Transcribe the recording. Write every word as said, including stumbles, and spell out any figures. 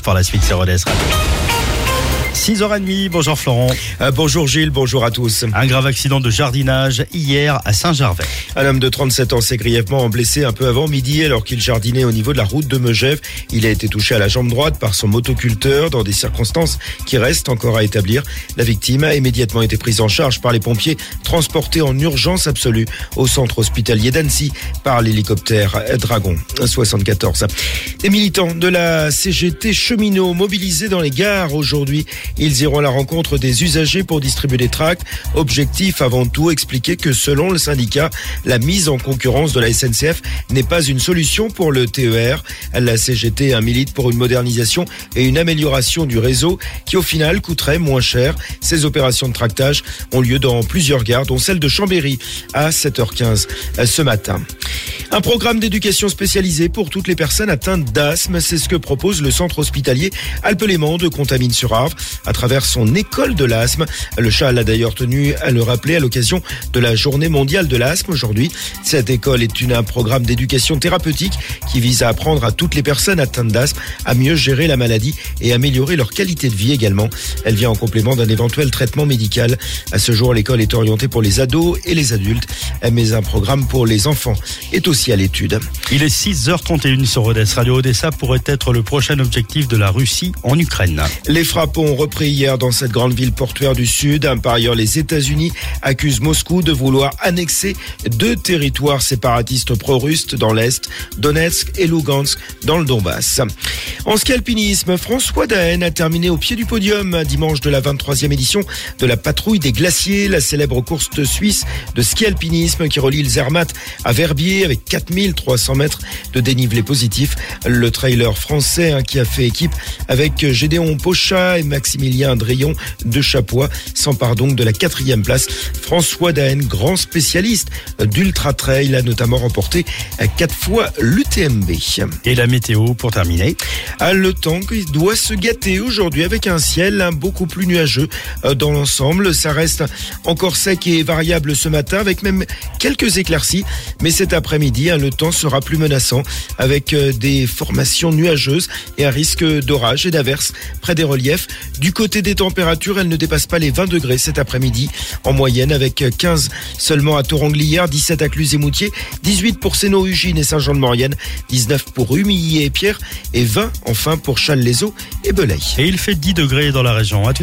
par la suite sur Rodez. six heures trente, bonjour Florent. Euh, bonjour Gilles, bonjour à tous. Un grave accident de jardinage hier à Saint-Gervais. Un homme de trente-sept ans s'est grièvement blessé un peu avant midi alors qu'il jardinait au niveau de la route de Megève. Il a été touché à la jambe droite par son motoculteur dans des circonstances qui restent encore à établir. La victime a immédiatement été prise en charge par les pompiers, transportée en urgence absolue au centre hospitalier d'Annecy par l'hélicoptère Dragon soixante-quatorze. Des militants de la C G T cheminots mobilisés dans les gares aujourd'hui. Ils iront à la rencontre des usagers pour distribuer des tracts. Objectif avant tout, expliquer que selon le syndicat, la mise en concurrence de la S N C F n'est pas une solution pour le T E R. La C G T milite pour une modernisation et une amélioration du réseau qui au final coûterait moins cher. Ces opérations de tractage ont lieu dans plusieurs gares, dont celle de Chambéry à sept heures quinze ce matin. Un programme d'éducation spécialisé pour toutes les personnes atteintes d'asthme, c'est ce que propose le centre hospitalier Alpes-Léman de Contamine-sur-Arve à travers son école de l'asthme. Le C H A L a d'ailleurs tenu à le rappeler à l'occasion de la journée mondiale de l'asthme aujourd'hui. Cette école est une, un programme d'éducation thérapeutique qui vise à apprendre à toutes les personnes atteintes d'asthme à mieux gérer la maladie et améliorer leur qualité de vie également. Elle vient en complément d'un éventuel traitement médical. À ce jour, l'école est orientée pour les ados et les adultes, mais un programme pour les enfants est aussi à l'étude. Il est six heures trente et une sur Rodez. Radio Odessa pourrait être le prochain objectif de la Russie en Ukraine. Les frappes ont repris hier dans cette grande ville portuaire du Sud. Par ailleurs, les États-Unis accusent Moscou de vouloir annexer deux territoires séparatistes pro-russes dans l'Est, Donetsk et Lugansk dans le Donbass. En ski alpinisme, François Daen a terminé au pied du podium dimanche de la vingt-troisième édition de la Patrouille des Glaciers, la célèbre course suisse de ski alpinisme qui relie le Zermatt à Verbier avec quatre mille trois cents mètres de dénivelé positif. Le trailer français hein, qui a fait équipe avec Gédéon Pochat et Maximilien Drayon de Chapois s'empare donc de la quatrième place. François Daen, grand spécialiste d'ultra trail, a notamment remporté quatre fois l'U T M B. Et la météo pour terminer. Ah, le temps qui doit se gâter aujourd'hui avec un ciel hein, beaucoup plus nuageux dans l'ensemble. Ça reste encore sec et variable ce matin avec même quelques éclaircies. Mais cet après-midi, hein, le temps sera plus menaçant avec euh, des formations nuageuses et un risque d'orage et d'averses près des reliefs. Du côté des températures, elles ne dépassent pas les vingt degrés cet après-midi en moyenne avec quinze seulement à Thoranglières, dix-sept à Cluse-et-Moutier, dix-huit pour Sénaux, Ugine et Saint-Jean-de-Maurienne, dix-neuf pour Humilly et Pierre et vingt enfin pour Challes-les-Eaux et Belay. Et il fait dix degrés dans la région. À tout